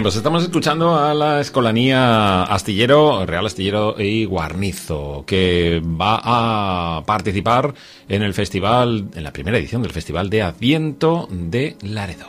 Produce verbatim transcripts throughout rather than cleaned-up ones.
pues estamos escuchando a la Escolanía Astillero, Real Astillero y Guarnizo, que va a participar en el festival, en la primera edición del Festival de Adviento de Laredo.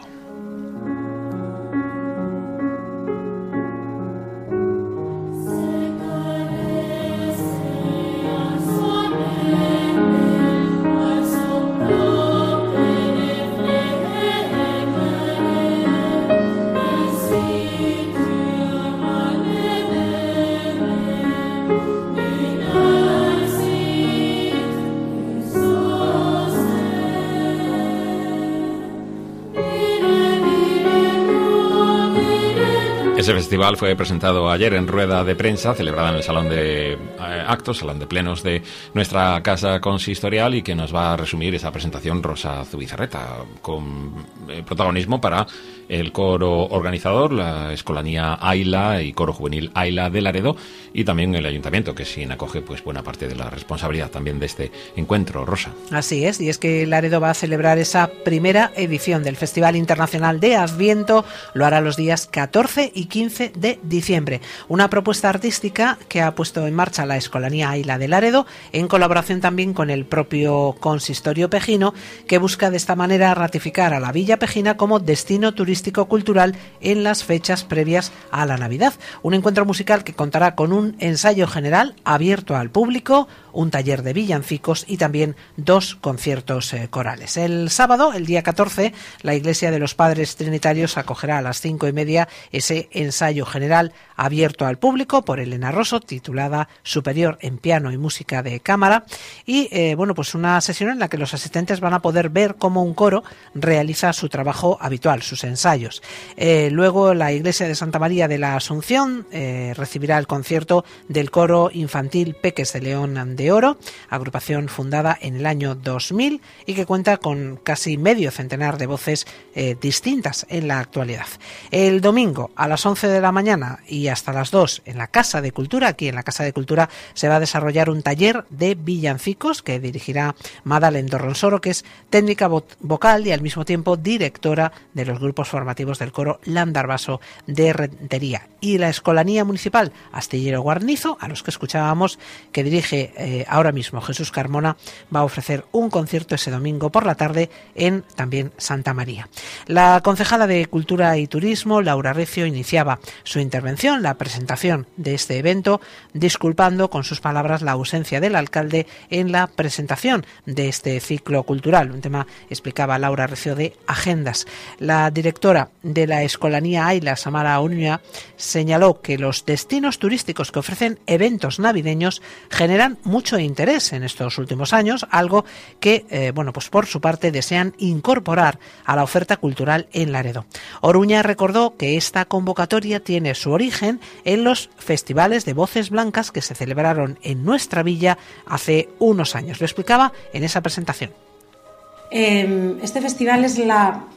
Ese festival fue presentado ayer en rueda de prensa, celebrada en el Salón de eh, Actos, Salón de Plenos de nuestra Casa Consistorial, y que nos va a resumir esa presentación Rosa Zubizarreta, con eh, protagonismo para el coro organizador, la Escolanía Aila y Coro Juvenil Aila de Laredo, y también el Ayuntamiento, que sin acoge pues buena parte de la responsabilidad también de este encuentro, Rosa. Así es, y es que Laredo va a celebrar esa primera edición del Festival Internacional de Adviento, lo hará los días catorce y quince de diciembre. Una propuesta artística que ha puesto en marcha la Escolanía Aila de Laredo, en colaboración también con el propio Consistorio Pejino, que busca de esta manera ratificar a la Villa Pejina como destino turístico-cultural en las fechas previas a la Navidad. Un encuentro musical que contará con un ensayo general abierto al público, un taller de villancicos y también dos conciertos eh, corales. El sábado, el día catorce, la Iglesia de los Padres Trinitarios acogerá a las cinco y media ese ensayo general abierto al público por Elena Rosso, titulada Superior en Piano y Música de Cámara, y eh, bueno, pues una sesión en la que los asistentes van a poder ver cómo un coro realiza su trabajo habitual, sus ensayos. Eh, luego la Iglesia de Santa María de la Asunción eh, recibirá el concierto del coro infantil Peques de León de Oro, agrupación fundada en el año dos mil y que cuenta con casi medio centenar de voces eh, distintas en la actualidad. El domingo a las once de la mañana y hasta las dos en la Casa de Cultura, aquí en la Casa de Cultura se va a desarrollar un taller de villancicos que dirigirá Madalén Dorronsoro, que es técnica vo- vocal y al mismo tiempo directora de los grupos formativos del coro Landarvaso de Rentería. Y la Escolanía Municipal Astillero Guarnizo, a los que escuchábamos, que dirige eh, ahora mismo Jesús Carmona, va a ofrecer un concierto ese domingo por la tarde en también Santa María. La concejala de Cultura y Turismo, Laura Recio, iniciaba su intervención, la presentación de este evento, disculpando con sus palabras la ausencia del alcalde en la presentación de este ciclo cultural. Un tema, explicaba Laura Recio, de agendas. La directora de la Escolanía Aila, Samara Uña, señaló que los destinos turísticos que ofrecen eventos navideños generan mucho interés en estos últimos años, algo que, eh, bueno, pues por su parte desean incorporar a la oferta cultural en Laredo. Oruña recordó que esta convocatoria tiene su origen en los festivales de voces blancas que se celebraron en nuestra villa hace unos años. Lo explicaba en esa presentación. Eh, este festival es la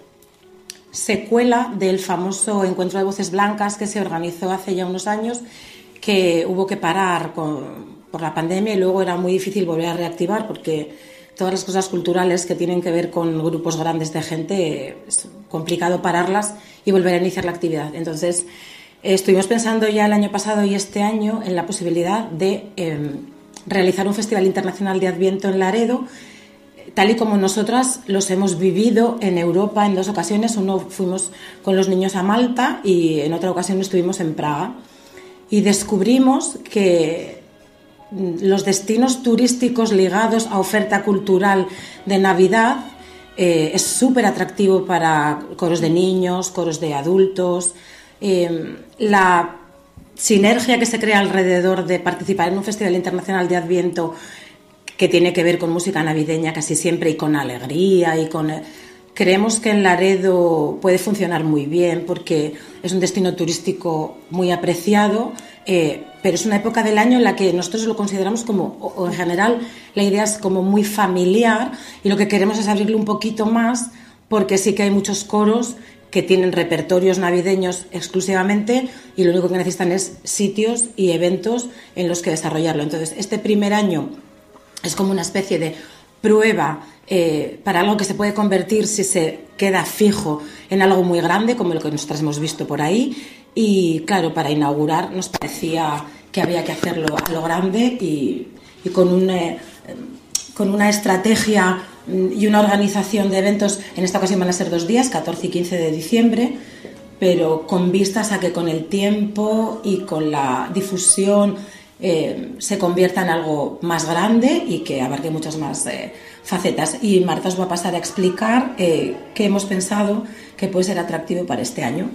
secuela del famoso Encuentro de Voces Blancas que se organizó hace ya unos años, que hubo que parar con, por la pandemia, y luego era muy difícil volver a reactivar porque todas las cosas culturales que tienen que ver con grupos grandes de gente es complicado pararlas y volver a iniciar la actividad. Entonces eh, estuvimos pensando ya el año pasado y este año en la posibilidad de eh, realizar un festival internacional de Adviento en Laredo, tal y como nosotras los hemos vivido en Europa en dos ocasiones. Uno fuimos con los niños a Malta y en otra ocasión estuvimos en Praga. Y descubrimos que los destinos turísticos ligados a oferta cultural de Navidad eh, es súper atractivo para coros de niños, coros de adultos. Eh, la sinergia que se crea alrededor de participar en un festival internacional de Adviento, que tiene que ver con música navideña casi siempre y con alegría y con... Creemos que en Laredo puede funcionar muy bien porque es un destino turístico muy apreciado, eh, pero es una época del año en la que nosotros lo consideramos como, o, o en general, la idea es como muy familiar, y lo que queremos es abrirlo un poquito más porque sí que hay muchos coros que tienen repertorios navideños exclusivamente y lo único que necesitan es sitios y eventos en los que desarrollarlo. Entonces, este primer año es como una especie de prueba eh, para algo que se puede convertir, si se queda fijo, en algo muy grande, como lo que nosotros hemos visto por ahí. Y claro, para inaugurar nos parecía que había que hacerlo a lo grande y, y con, un, eh, con una estrategia y una organización de eventos. En esta ocasión van a ser dos días, catorce y quince de diciembre, pero con vistas a que con el tiempo y con la difusión eh, se convierta en algo más grande y que abarque muchas más eh, facetas. Y Marta os va a pasar a explicar eh, qué hemos pensado que puede ser atractivo para este año.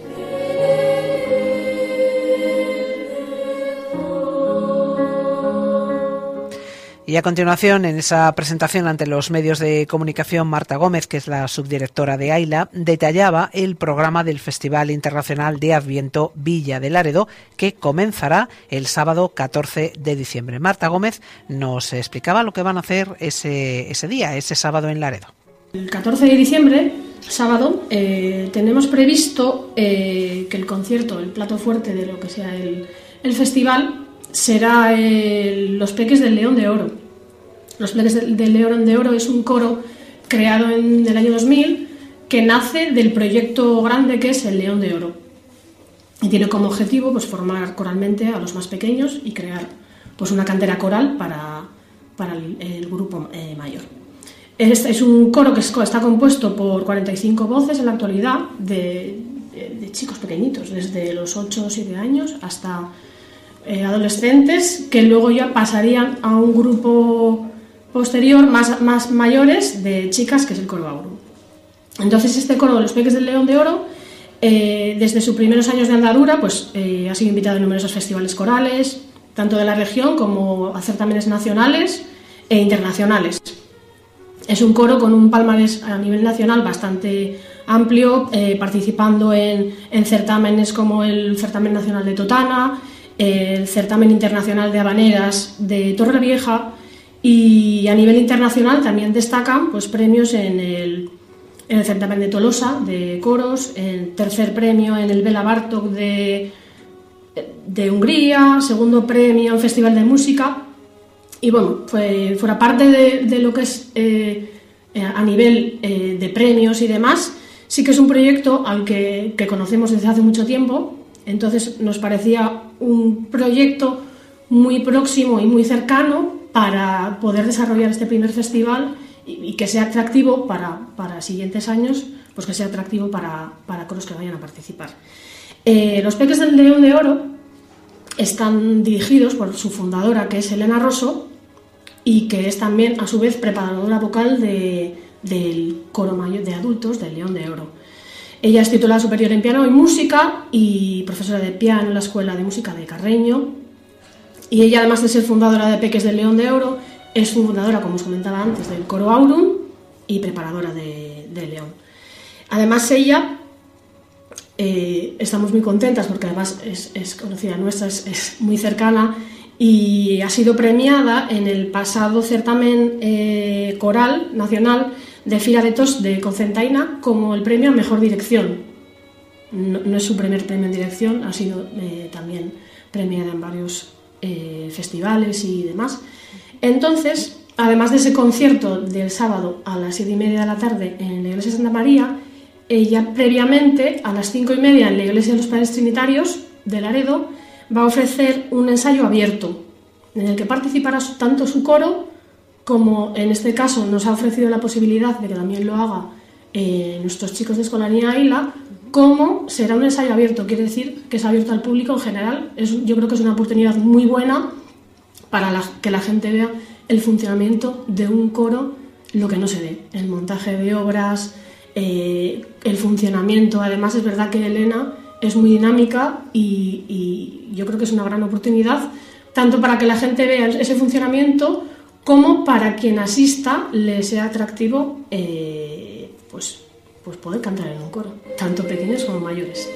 Y a continuación, en esa presentación ante los medios de comunicación, Marta Gómez, que es la subdirectora de AILA, detallaba el programa del Festival Internacional de Adviento Villa de Laredo, que comenzará el sábado catorce de diciembre. Marta Gómez nos explicaba lo que van a hacer ese, ese día, ese sábado en Laredo. El catorce de diciembre, sábado, eh, tenemos previsto eh, que el concierto, el plato fuerte de lo que sea el, el festival, será el, Los Peques del León de Oro. Los Peques del, del León de Oro es un coro creado en el año dos mil que nace del proyecto grande que es el León de Oro. Y tiene como objetivo pues, formar coralmente a los más pequeños y crear pues, una cantera coral para, para el, el grupo eh, mayor. Este es un coro que está compuesto por cuarenta y cinco voces en la actualidad de, de, de chicos pequeñitos, desde los ocho o siete años hasta Eh, adolescentes, que luego ya pasarían a un grupo posterior más, más mayores de chicas, que es el coro Aurum. Entonces este coro de Los Peques del León de Oro, eh, desde sus primeros años de andadura, pues eh, ha sido invitado a numerosos festivales corales, tanto de la región como a certámenes nacionales e internacionales. Es un coro con un palmarés a nivel nacional bastante amplio, eh, participando en, en certámenes como el Certamen Nacional de Totana, el Certamen Internacional de Habaneras de Torrevieja, y a nivel internacional también destacan pues, premios en el, en el Certamen de Tolosa de coros, el tercer premio en el Bela Bartók de, de Hungría, segundo premio en Festival de Música. Y bueno, fue, fuera parte de, de lo que es eh, a nivel eh, de premios y demás, sí que es un proyecto al que, que conocemos desde hace mucho tiempo. Entonces nos parecía un proyecto muy próximo y muy cercano para poder desarrollar este primer festival y, y que sea atractivo para, para siguientes años, pues que sea atractivo para, para coros que vayan a participar. Eh, Los Peques del León de Oro están dirigidos por su fundadora, que es Elena Rosso, y que es también a su vez preparadora vocal de, del coro mayor de adultos del León de Oro. Ella es titulada superior en piano y música y profesora de piano en la Escuela de Música de Carreño. Y ella, además de ser fundadora de Peques del León de Oro, es fundadora, como os comentaba antes, del coro Aurum y preparadora de, de León. Además, ella, eh, estamos muy contentas porque además es, es conocida nuestra, es, es muy cercana y ha sido premiada en el pasado certamen eh, coral nacional de Fira de Tos de Cocentaina como el premio a Mejor Dirección. No, no es su primer premio en dirección, ha sido eh, también premiada en varios eh, festivales y demás. Entonces, además de ese concierto del sábado a las siete y media de la tarde en la Iglesia de Santa María, ella previamente a las cinco y media en la Iglesia de los Padres Trinitarios de Laredo va a ofrecer un ensayo abierto en el que participará tanto su coro como en este caso nos ha ofrecido la posibilidad de que también lo haga eh, nuestros chicos de Escolanía AILA, como será un ensayo abierto, quiere decir que es abierto al público en general. Es, yo creo que es una oportunidad muy buena para la, que la gente vea el funcionamiento de un coro, lo que no se ve, el montaje de obras, eh, el funcionamiento. Además es verdad que Elena es muy dinámica y, y yo creo que es una gran oportunidad, tanto para que la gente vea ese funcionamiento como para quien asista le sea atractivo eh, pues, pues poder cantar en un coro, tanto pequeños como mayores.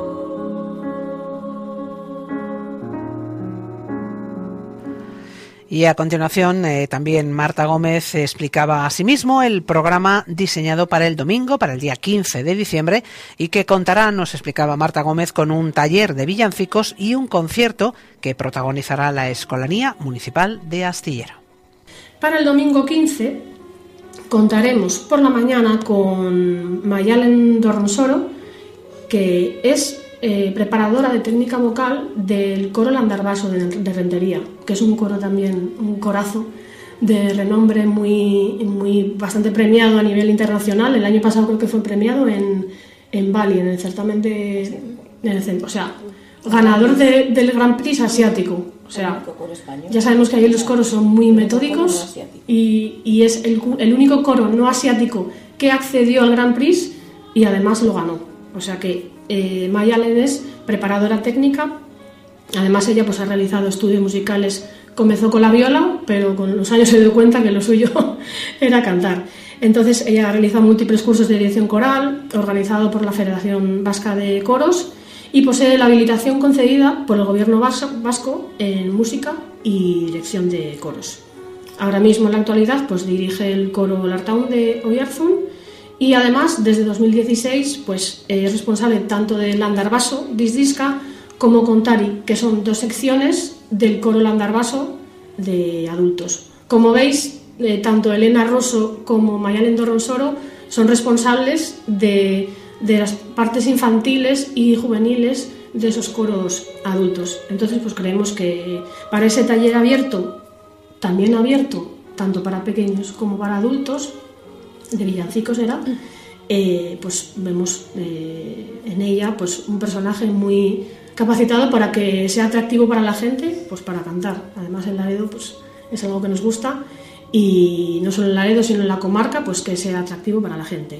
Y Y a continuación eh, también Marta Gómez explicaba asimismo el programa diseñado para el domingo, para el día quince de diciembre, y que contará, nos explicaba Marta Gómez, con un taller de villancicos y un concierto que protagonizará la Escolanía Municipal de Astillero. Para el domingo quince contaremos por la mañana con Mayalen Dorronsoro, que es eh, preparadora de técnica vocal del coro Landarbaso de, de Rentería, que es un coro también, un corazo de renombre muy, muy bastante premiado a nivel internacional. El año pasado creo que fue premiado en, en Bali, en el certamen de... En el, o sea, ganador de, del Grand Prix asiático. O sea, ya sabemos que ahí los coros son muy metódicos y, y es el, el único coro no asiático que accedió al Grand Prix y además lo ganó. O sea que eh, Mayalen es preparadora técnica. Además ella pues ha realizado estudios musicales. Comenzó con la viola, pero con los años se dio cuenta que lo suyo era cantar. Entonces ella realiza múltiples cursos de dirección coral, organizado por la Federación Vasca de Coros, y posee la habilitación concedida por el Gobierno vasco en música y dirección de coros. Ahora mismo en la actualidad pues dirige el coro Lartaun de Oyarzún y además desde dos mil dieciséis pues es responsable tanto del Landarbaso Disdisca como Contari, que son dos secciones del coro Landarbaso de adultos. Como veis, eh, tanto Elena Rosso como Mayalen Dorronsoro son responsables de de las partes infantiles y juveniles de esos coros adultos. Entonces pues creemos que para ese taller abierto, también abierto tanto para pequeños como para adultos, de villancicos era, eh, pues vemos eh, en ella pues un personaje muy capacitado para que sea atractivo para la gente, pues para cantar. Además el Laredo pues es algo que nos gusta, y no solo en Laredo sino en la comarca, pues que sea atractivo para la gente.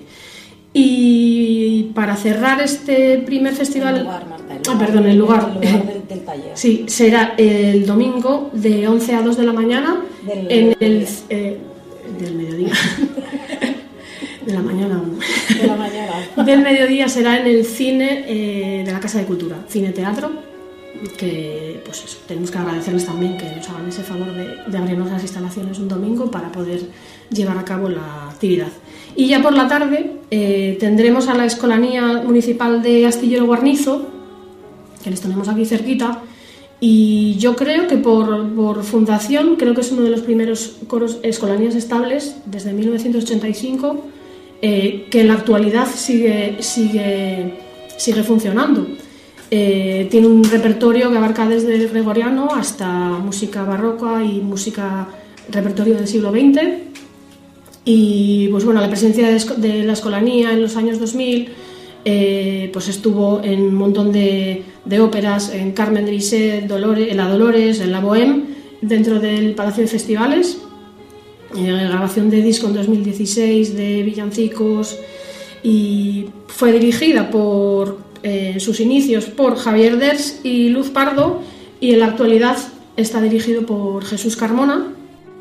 Y para cerrar este primer festival... El lugar, Marta, el lugar, ah, perdón, el lugar, el lugar del, del taller. Sí, será el domingo de once a dos de la mañana del, en el... Eh, del mediodía. de la mañana. De la mañana. Del mediodía será en el cine eh, de la Casa de Cultura, Cine Teatro, que pues eso, tenemos que agradecerles también que nos hagan ese favor de, de abrirnos las instalaciones un domingo para poder llevar a cabo la actividad. Y ya por la tarde eh, tendremos a la Escolanía Municipal de Astillero Guarnizo, que les tenemos aquí cerquita, y yo creo que por, por fundación, creo que es uno de los primeros coros escolanías estables desde mil novecientos ochenta y cinco, eh, que en la actualidad sigue, sigue, sigue funcionando. Eh, tiene un repertorio que abarca desde el gregoriano hasta música barroca y música repertorio del siglo veinte. Y pues bueno, la presencia de, de la Escolanía en los años dos mil eh, pues estuvo en un montón de, de óperas, en Carmen de Bizet, Dolores, en la Dolores, en la Bohème, dentro del Palacio de Festivales, en la grabación de disco en dos mil dieciséis de villancicos, y fue dirigida por eh, en sus inicios por Javier Ders y Luz Pardo, y en la actualidad está dirigido por Jesús Carmona.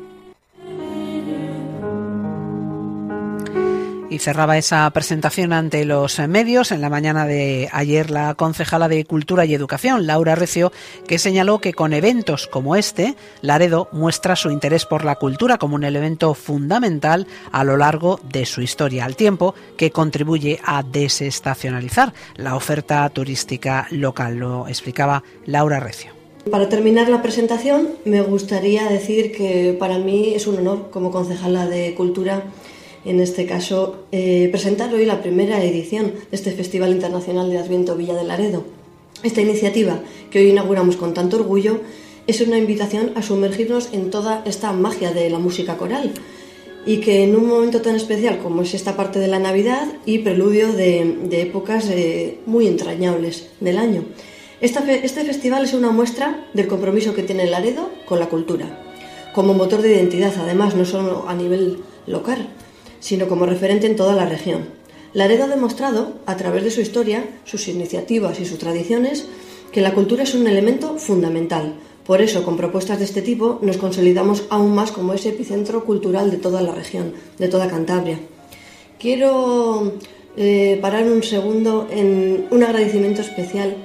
Y cerraba esa presentación ante los medios en la mañana de ayer la concejala de Cultura y Educación, Laura Recio, que señaló que con eventos como este, Laredo muestra su interés por la cultura como un elemento fundamental a lo largo de su historia, al tiempo que contribuye a desestacionalizar la oferta turística local. Lo explicaba Laura Recio. Para terminar la presentación, me gustaría decir que para mí es un honor, como concejala de Cultura, en este caso, eh, presentar hoy la primera edición de este Festival Internacional de Adviento Villa de Laredo. Esta iniciativa, que hoy inauguramos con tanto orgullo, es una invitación a sumergirnos en toda esta magia de la música coral, y que en un momento tan especial como es esta parte de la Navidad y preludio de, de épocas eh, muy entrañables del año. Esta fe, este festival es una muestra del compromiso que tiene Laredo con la cultura, como motor de identidad, además, no solo a nivel local, sino como referente en toda la región. Laredo ha demostrado, a través de su historia, sus iniciativas y sus tradiciones, que la cultura es un elemento fundamental. Por eso, con propuestas de este tipo, nos consolidamos aún más como ese epicentro cultural de toda la región, de toda Cantabria. Quiero eh, parar un segundo en un agradecimiento especial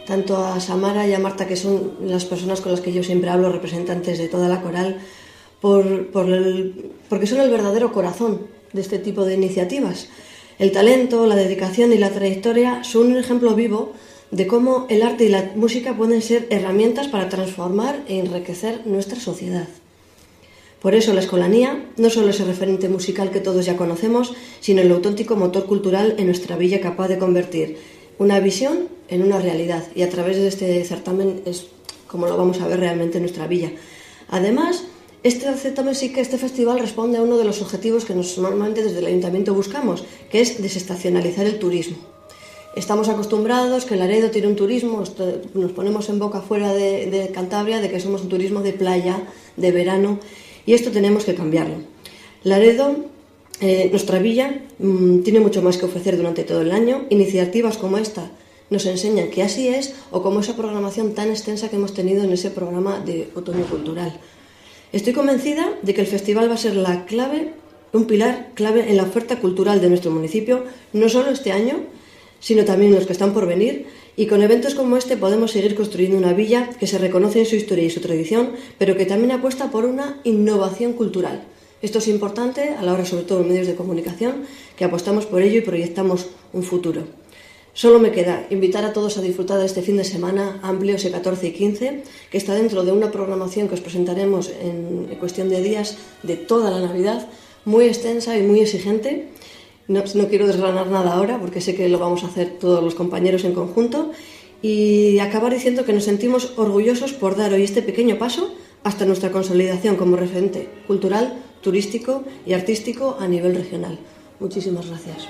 tanto a Samara y a Marta, que son las personas con las que yo siempre hablo, representantes de toda la coral, por, por el, porque son el verdadero corazón de este tipo de iniciativas. El talento, la dedicación y la trayectoria son un ejemplo vivo de cómo el arte y la música pueden ser herramientas para transformar e enriquecer nuestra sociedad. Por eso la escolanía no solo es el referente musical que todos ya conocemos, sino el auténtico motor cultural en nuestra villa, capaz de convertir una visión en una realidad. Y a través de este certamen es como lo vamos a ver realmente en nuestra villa. Además, este certamen sí que este festival responde a uno de los objetivos que nos, normalmente desde el Ayuntamiento buscamos, que es desestacionalizar el turismo. Estamos acostumbrados que Laredo tiene un turismo, nos ponemos en boca fuera de, de Cantabria de que somos un turismo de playa, de verano, y esto tenemos que cambiarlo. Laredo, eh, nuestra villa, mmm, tiene mucho más que ofrecer durante todo el año. Iniciativas como esta nos enseñan que así es, o como esa programación tan extensa que hemos tenido en ese programa de otoño cultural. Estoy convencida de que el festival va a ser la clave, un pilar clave en la oferta cultural de nuestro municipio, no solo este año, sino también los que están por venir, y con eventos como este podemos seguir construyendo una villa que se reconoce en su historia y su tradición, pero que también apuesta por una innovación cultural. Esto es importante a la hora, sobre todo en medios de comunicación, que apostamos por ello y proyectamos un futuro. Solo me queda invitar a todos a disfrutar de este fin de semana amplio, ese catorce y quince, que está dentro de una programación que os presentaremos en cuestión de días de toda la Navidad, muy extensa y muy exigente. No, no quiero desgranar nada ahora porque sé que lo vamos a hacer todos los compañeros en conjunto, y acabar diciendo que nos sentimos orgullosos por dar hoy este pequeño paso hasta nuestra consolidación como referente cultural, turístico y artístico a nivel regional. Muchísimas gracias.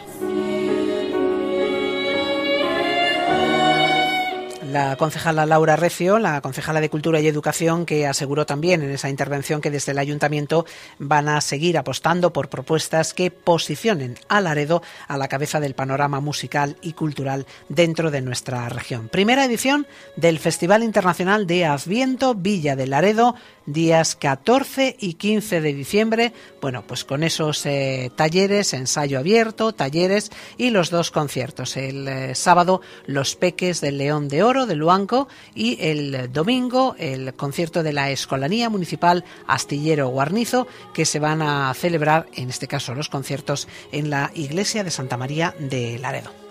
La concejala Laura Recio, la concejala de Cultura y Educación, que aseguró también en esa intervención que desde el Ayuntamiento van a seguir apostando por propuestas que posicionen a Laredo a la cabeza del panorama musical y cultural dentro de nuestra región. Primera edición del Festival Internacional de Adviento Villa de Laredo, días catorce y quince de diciembre. Bueno, pues con esos eh, talleres, ensayo abierto, talleres y los dos conciertos. El eh, sábado, Los Peques del León de Oro de Luanco, y el domingo el concierto de la Escolanía Municipal Astillero Guarnizo, que se van a celebrar, en este caso los conciertos, en la iglesia de Santa María de Laredo.